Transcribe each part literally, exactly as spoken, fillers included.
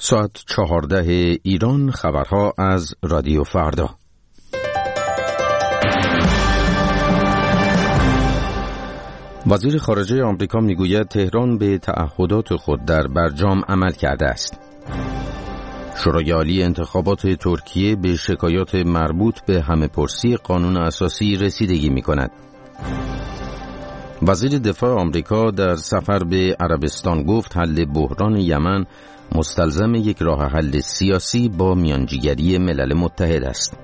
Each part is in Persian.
ساعت چهارده ایران، خبرها از رادیو فردا. وزیر خارجه آمریکا میگوید تهران به تعهدات خود در برجام عمل کرده است. شورای عالی انتخابات ترکیه به شکایات مربوط به همه‌پرسی قانون اساسی رسیدگی می‌کند. وزیر دفاع آمریکا در سفر به عربستان گفت حل بحران یمن مستلزم یک راه حل سیاسی با میانجیگری ملل متحد است.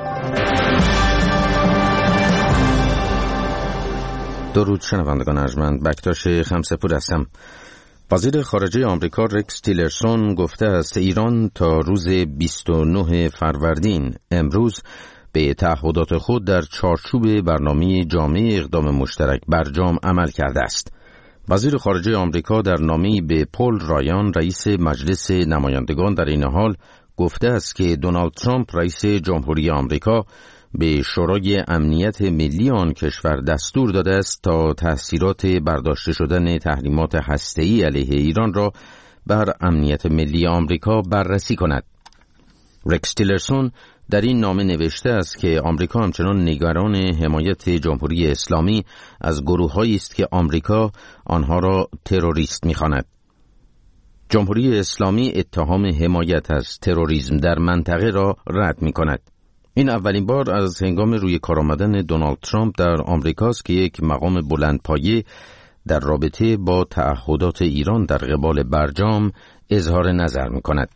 درود شنوندگان ارجمند، بکتاش خمسپور هستم. وزیر خارجه آمریکا رکس تیلرسون گفته است ایران تا روز بیست و نه فروردین امروز به تعهدات خود در چارچوب برنامه جامع اقدام مشترک برجام عمل کرده است. وزیر خارجه آمریکا در نامه‌ای به پل رایان رئیس مجلس نمایندگان در این حال گفته است که دونالد ترامپ رئیس جمهوری آمریکا به شورای امنیت ملی آن کشور دستور داده است تا تأثیرات برداشته شدن تحریمات هسته‌ای علیه ایران را بر امنیت ملی آمریکا بررسی کند. رکس تیلرسون در این نامه نوشته است که آمریکا همچنان نگران حمایت جمهوری اسلامی از گروه‌هایی است که آمریکا آنها را تروریست می‌خواند. جمهوری اسلامی اتهام حمایت از تروریسم در منطقه را رد می‌کند. این اولین بار از هنگام روی کار آمدن دونالد ترامپ در آمریکاست که یک مقام بلندپایه در رابطه با تعهدات ایران در قبال برجام اظهار نظر می‌کند.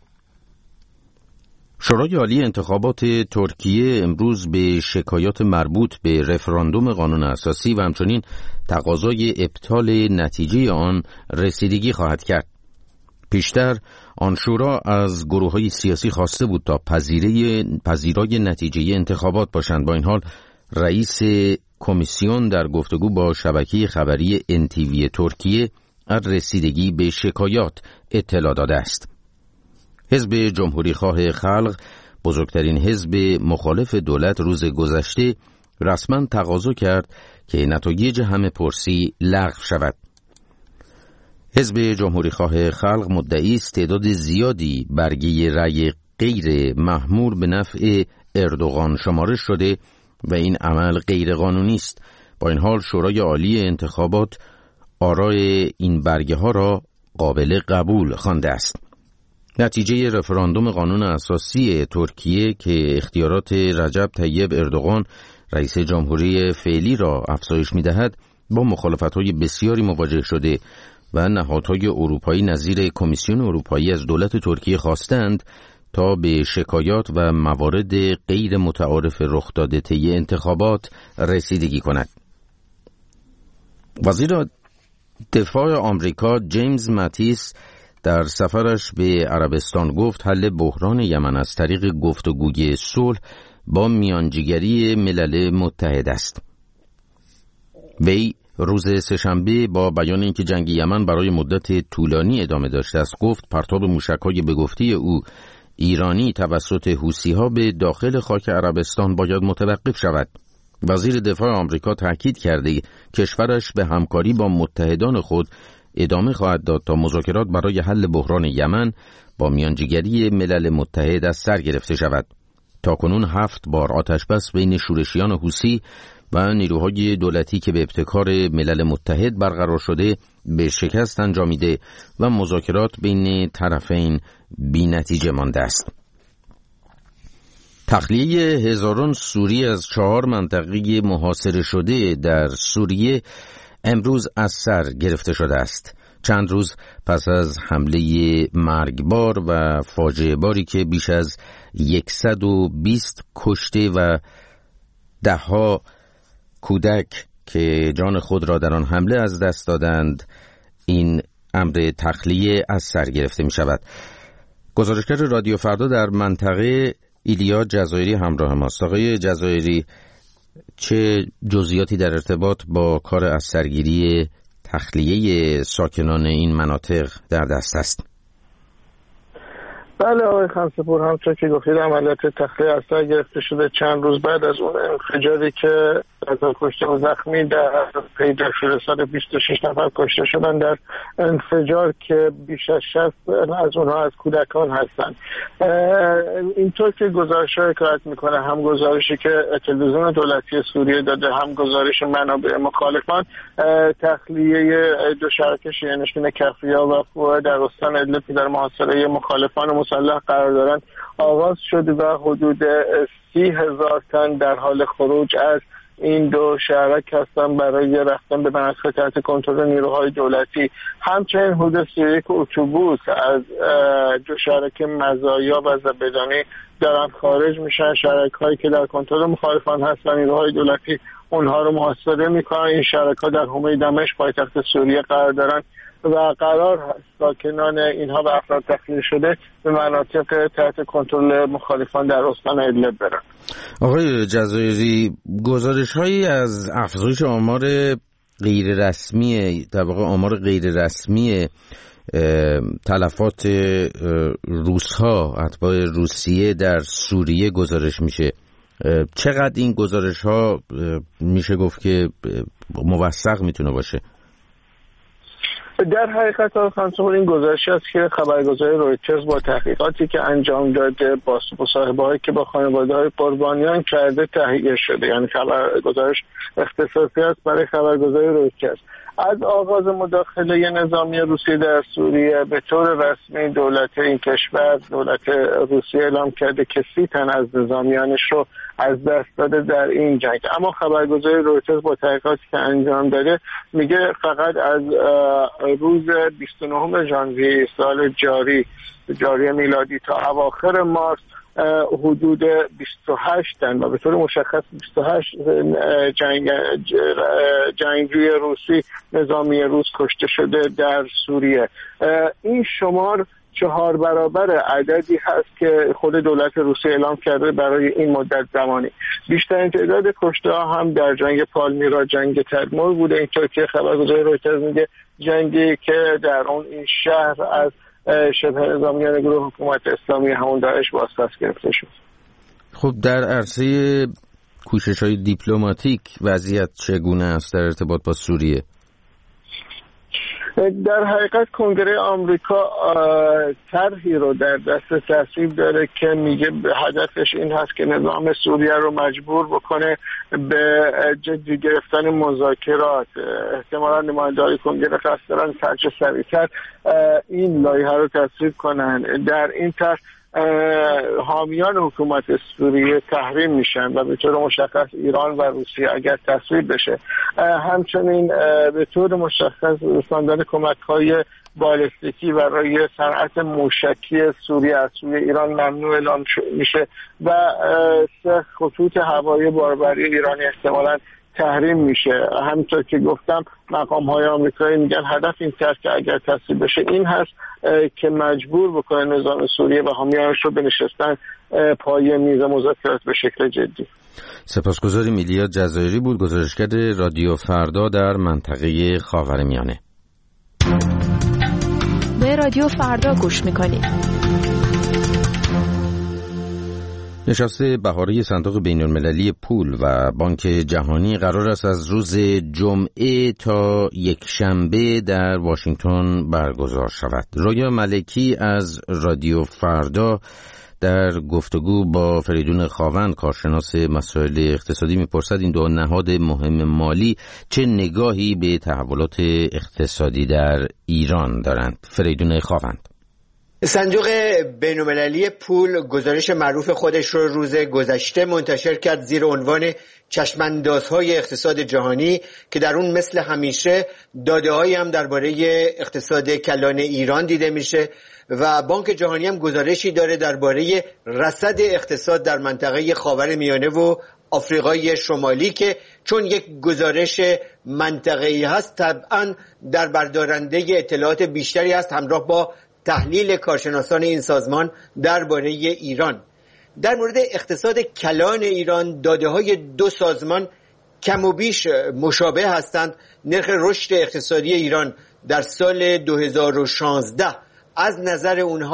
شورای عالی انتخابات ترکیه امروز به شکایات مربوط به رفراندوم قانون اساسی و همچنین تقاضای ابطال نتیجه آن رسیدگی خواهد کرد. پیشتر آن شورا از گروه‌های سیاسی خواسته بود تا پذیره پذیرای نتیجه انتخابات باشند. با این حال رئیس کمیسیون در گفتگو با شبکه خبری ان تی وی ترکیه از رسیدگی به شکایات اطلاع داده است. حزب جمهوری خواه خلق، بزرگترین حزب مخالف دولت، روز گذشته رسما تقاضا کرد که نتایج همه‌پرسی لغو شود. حزب جمهوری خواه خلق مدعی است تعداد زیادی برگه رأی غیر مأمور به نفع اردوغان شمارش شده و این عمل غیر قانونی است. با این حال شورای عالی انتخابات آرای این برگه ها را قابل قبول خوانده است. نتیجه رفراندوم قانون اساسی ترکیه که اختیارات رجب طیب اردوغان رئیس جمهوری فعلی را افزایش می‌دهد با مخالفت‌های بسیاری مواجه شده و نهادهای اروپایی نظیر کمیسیون اروپایی از دولت ترکیه خواستند تا به شکایات و موارد غیر متعارف رخ داده طی انتخابات رسیدگی کند. وزیر دفاع آمریکا جیمز ماتیس در سفرش به عربستان گفت حل بحران یمن از طریق گفتگوی صلح با میانجیگری ملل متحد است. وی روز سه‌شنبه با بیان اینکه جنگ یمن برای مدت طولانی ادامه داشته است گفت پرتاب موشک‌های به گفته او ایرانی توسط حوثی‌ها به داخل خاک عربستان باید متوقف شود. وزیر دفاع آمریکا تاکید کرده کشورش به همکاری با متحدان خود ادامه خواهد داد تا مذاکرات برای حل بحران یمن با میانجیگری ملل متحد از سر گرفته شود. تاکنون هفت بار آتشبس بین شورشیان حوثی و نیروهای دولتی که به ابتکار ملل متحد برقرار شده به شکست انجامیده و مذاکرات بین طرفین بی نتیجه مانده است. تخلیه هزاران سوری از چهار منطقه محاصره شده در سوریه امروز از سر گرفته شده است. چند روز پس از حمله مرگبار و فاجعه باری که بیش از صد و بیست کشته و دهها کودک که جان خود را در آن حمله از دست دادند، این امر تخلیه از سر گرفته می شود. گزارشگر رادیو فردا در منطقه ایلیا جزایری همراه ماست. آقای جزایری، چه جزئیاتی در ارتباط با کار از سرگیری تخلیه ساکنان این مناطق در دست است؟ بله آقای خمسه‌پور، همونطور که گفتید عملیات تخلیه اثر گرفته شده چند روز بعد از اون انفجاری که از کشته و زخمی در پیدا شده. سال بیست و شش نفر کشته شدن در انفجار که بیش از شصت از اونها از کودکان هستند. اینطور که گزارش‌ها حکایت میکنه، هم گزارشی که تلویزیون دولتی سوریه داده، هم گزارش منابع مخالفان، تخلیه دو شرکه شیعه نشین کفریا و فوع در استان ادلب که در محاصره مخالفان مسلح قرار دارند آغاز شده و حدود سی هزار تن در حال خروج از این دو شهرک هستن برای رفتن به مناطق تحت کنترل نیروهای دولتی. همچنین حدود سی و یک اتوبوس از دو شهرک مزایا و زبدانی دارن خارج میشن. شهرک هایی که در کنترل مخالفان هستن نیروهای دولتی اونها رو محاصره میکنن. این شهرک ها در حومه دمشق پایتخت سوریه قرار دارن و قرار هست ساکنان اینها و افراد تخلیه شده به مناطق تحت کنترل مخالفان در استان ادلب برن. آقای جزایری، گزارش هایی از افزایش آمار غیر رسمی، در واقع آمار غیر رسمی تلفات روس‌ها، اتباع روسیه در سوریه گزارش میشه. چقدر این گزارش ها میشه گفت که موثق میتونه باشه؟ در حقیقت آقای این گزارشی است که خبرگزاری رویترز با تحقیقاتی که انجام داده، با مصاحبه‌هایی که با خانواده‌های قربانیان کرده تهیه شده. یعنی خبر گزارش اختصاصی است برای خبرگزاری رویترز. از آغاز مداخله نظامی روسیه در سوریه به طور رسمی دولت این کشور، دولت روسیه اعلام کرده که سی تن از نظامیانش رو از دست داده در این جنگ. اما خبرگزاری رویترز با تحقیقاتی که انجام داده میگه فقط از روز بیست و نهم ژانویه سال جاری جاری میلادی تا اواخر مارس حدود بیست و هشت تن و به طور مشخص بیست و هشت جنگ جنگجوی روسی، نظامی روس کشته شده در سوریه. این شمار چهار برابر عددی هست که خود دولت روسیه اعلام کرده برای این مدت زمانی. بیشترین تعداد کشته ها هم در جنگ پالمیرا، جنگ تدمور بوده. اینطور که خبرگزاری رویترز میگه جنگی که در اون این شهر از شبه نظامیان گروه حکومت اسلامی همون داعش بازپس گرفته شد. خب در عرصه کوشش‌های دیپلماتیک وضعیت چگونه است در ارتباط با سوریه؟ در حقیقت کنگره آمریکا طرحی رو در دست تصویب داره که میگه هدفش این هست که نظام سوریه رو مجبور بکنه به جدی گرفتن مذاکرات. احتمالا نماینده‌های کنگره قصد دارن هرچه سریعتر این لایحه رو تصویب کنن. در این طرح حامیان حکومت سوریه تحریم میشن و به طور مشخص ایران و روسیه اگر تصویب بشه. همچنین به طور مشخص رساندن کمک‌های بالستیکی برای صنعت موشکی سوریه از سوی ایران ممنوع اعلام میشه و سه خطوط هوایی باربری ایرانی احتمالاً تحریم میشه. همونطور که گفتم مقام‌های آمریکایی میگن هدف این طرح که اگر تصویب بشه این هست که مجبور بکنه نظام سوریه و حامیانش رو به نشستن پای میز مذاکرات به شکل جدی. سپاسگزاریم. ایلیا جزایری بود، گزارشگر رادیو فردا در منطقه خاورمیانه. به رادیو فردا گوش میکنید. نشست بهاری صندوق بین‌المللی پول و بانک جهانی قرار است از روز جمعه تا یک شنبه در واشنگتن برگزار شود. رویا ملکی از رادیو فردا در گفتگو با فریدون خاوند، کارشناس مسائل اقتصادی، میپرسد این دو نهاد مهم مالی چه نگاهی به تحولات اقتصادی در ایران دارند. فریدون خاوند: صندوق بین‌المللی پول گزارش معروف خودش رو روز گذشته منتشر کرد زیر عنوان چشم‌اندازهای اقتصاد جهانی که در اون مثل همیشه داده‌هایی هم درباره اقتصاد کلان ایران دیده میشه و بانک جهانی هم گزارشی داره درباره رصد اقتصاد در منطقه خاورمیانه و آفریقای شمالی که چون یک گزارش منطقه‌ای هست طبعاً در بردارنده اطلاعات بیشتری هست همراه با تحلیل کارشناسان این سازمان درباره ایران. در مورد اقتصاد کلان ایران داده‌های دو سازمان کم و بیش مشابه هستند. نرخ رشد اقتصادی ایران در سال دو هزار و شانزده از نظر اونها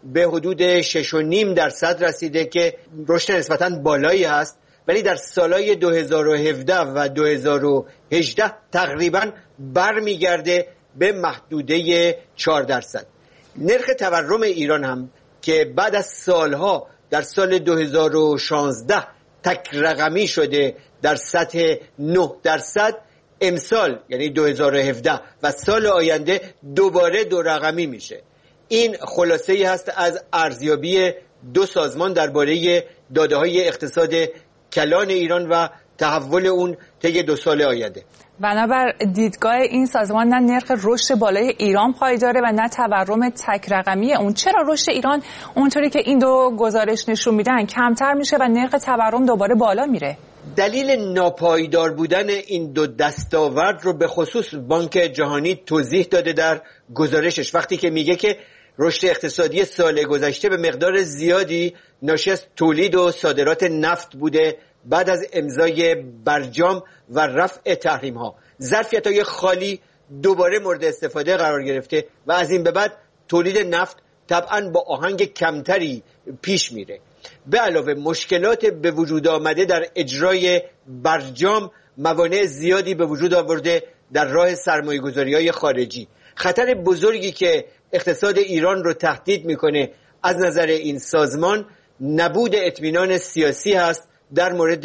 به حدود شش و نیم درصد رسیده که رشد نسبتاً بالایی هست، ولی در سالهای دو هزار و هفده و دو هزار و هجده تقریباً برمیگرده به محدوده چهار درصد. نرخ تورم ایران هم که بعد از سالها در سال دو هزار و شانزده تک رقمی شده در سطح نه درصد، امسال یعنی دو هزار و هفده و سال آینده دوباره دو رقمی میشه. این خلاصه ای هست از ارزیابی دو سازمان درباره داده‌های اقتصاد کلان ایران و تحول اون طی دو سال آینده. بنابر دیدگاه این سازمان نه نرخ رشد بالای ایران پایداره و نه تورم تک رقمی اون. چرا رشد ایران اونطوری که این دو گزارش نشون میدن کمتر میشه و نرخ تورم دوباره بالا میره؟ دلیل ناپایدار بودن این دو دستاورد رو به خصوص بانک جهانی توضیح داده در گزارشش وقتی که میگه که رشد اقتصادی سال گذشته به مقدار زیادی ناشی از تولید و صادرات نفت بوده بعد از امضای برجام و رفع تحریم ها. ظرفیت های خالی دوباره مورد استفاده قرار گرفته و از این به بعد تولید نفت طبعا با آهنگ کمتری پیش میره. به علاوه مشکلات به وجود آمده در اجرای برجام موانع زیادی به وجود آورده در راه سرمایه‌گذاری‌های خارجی. خطر بزرگی که اقتصاد ایران رو تهدید میکنه از نظر این سازمان نبود اطمینان سیاسی هست در مورد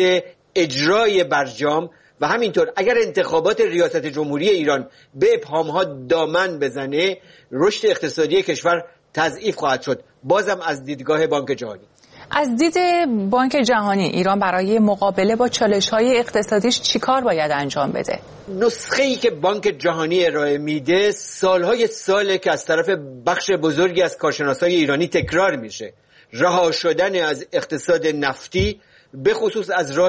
اجرای برجام و همینطور اگر انتخابات ریاست جمهوری ایران به ابهام‌ها دامن بزنه رشد اقتصادی کشور تضعیف خواهد شد. بازم از دیدگاه بانک جهانی. از دید بانک جهانی ایران برای مقابله با چالش‌های اقتصادیش چیکار باید انجام بده؟ نسخه‌ای که بانک جهانی ارائه میده سالهای ساله که از طرف بخش بزرگی از کارشناسای ایرانی تکرار میشه. رها شدن از اقتصاد نفتی به خصوص از راه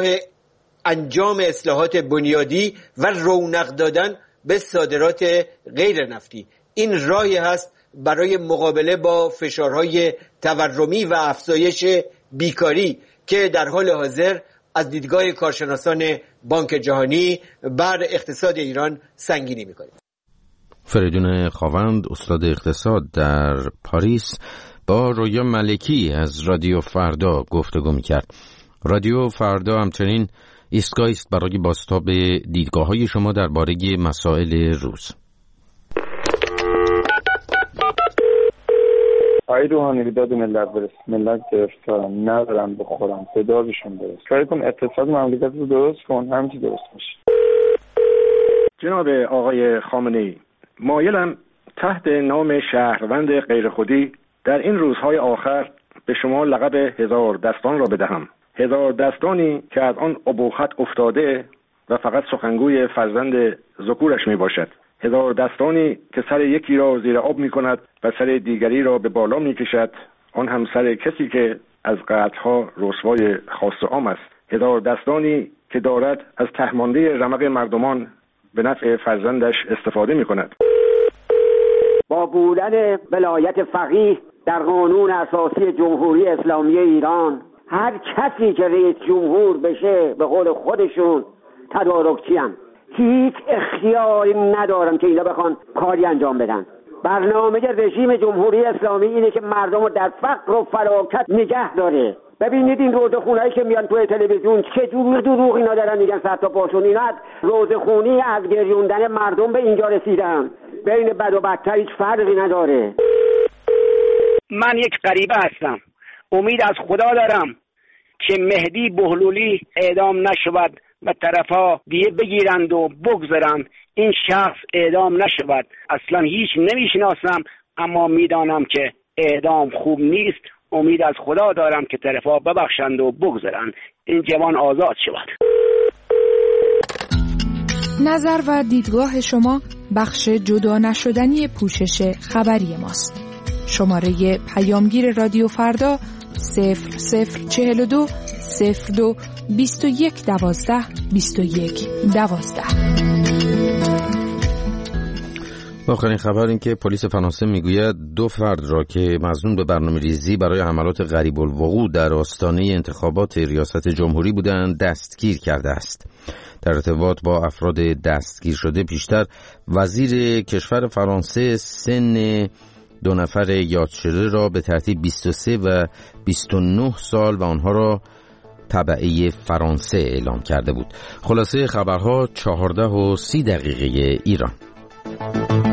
انجام اصلاحات بنیادی و رونق دادن به صادرات غیر نفتی. این راهی هست برای مقابله با فشارهای تورمی و افزایش بیکاری که در حال حاضر از دیدگاه کارشناسان بانک جهانی بر اقتصاد ایران سنگینی میکنه. فریدون خاوند استاد اقتصاد در پاریس با رویا ملکی از رادیو فردا گفتگو میکرد. رادیو فردا همچنین ایستگاهی است برای بازتاب دیدگاه‌های شما درباره مسائل روز. آقای روحانی به داد ملت برس. ملت گرفتارن ندارن بخورن صداشون برس. کاری کن اقتصاد مملکت رو درست کن همچی درست میشه. جناب آقای خامنه‌ای، مایلم تحت نام شهروند غیرخودی در این روزهای آخر به شما لقب هزار دستان را بدهم. هزار دستانی که از آن ابهت افتاده و فقط سخنگوی فرزند ذکورش می باشد. هزار دستانی که سر یکی را زیر آب می کند و سر دیگری را به بالا می کشد، آن هم سر کسی که از قطعها رسوای خاص عام است. هزار دستانی که دارد از تهمانده رمق مردمان به نفع فرزندش استفاده می کند. با بودن ولایت فقیه در قانون اساسی جمهوری اسلامی ایران هر کسی که رئیس جمهور بشه به قول خودشون تدارکچی هم هیچ اختیاری ندارن که اینا بخوان کاری انجام بدن. برنامه رژیم جمهوری اسلامی اینه که مردم رو در فقر و فلاکت نگه داره. ببینید این روزخونهایی که میان توی تلویزیون چه جور دروغ اینا دارن میگن صد تا پاشون. اینا روزخونی از گریوندن مردم به اینجا رسیدن. بین بد و بدتر هیچ فرقی نداره. من یک غریبه هستم، امید از خدا دارم که مهدی بهلولی اعدام نشود و طرفا دیگه بگیرند و بگذارند، این شخص اعدام نشود. اصلا هیچ نمیشناسم اما میدانم که اعدام خوب نیست. امید از خدا دارم که طرفا ببخشند و بگذارند، این جوان آزاد شود. نظر و دیدگاه شما بخش جدا نشدنی پوشش خبری ماست. شماره پیامگیر رادیو فردا صفر صفر چهل و دو صفر دو بیست و یک دوازده بیست و یک دوازده. آخرین خبر این که پلیس فرانسه میگوید دو فرد را که مظنون به برنامه‌ریزی برای حملات غریب الوقوع در آستانه انتخابات ریاست جمهوری بودند دستگیر کرده است. در ارتباط با افراد دستگیر شده پیشتر وزیر کشور فرانسه سن دو نفر یاد شده را به ترتیب بیست و سه و بیست و نه سال و آنها را تبعه فرانسه اعلام کرده بود. خلاصه خبرها چهارده و سی دقیقه ایران.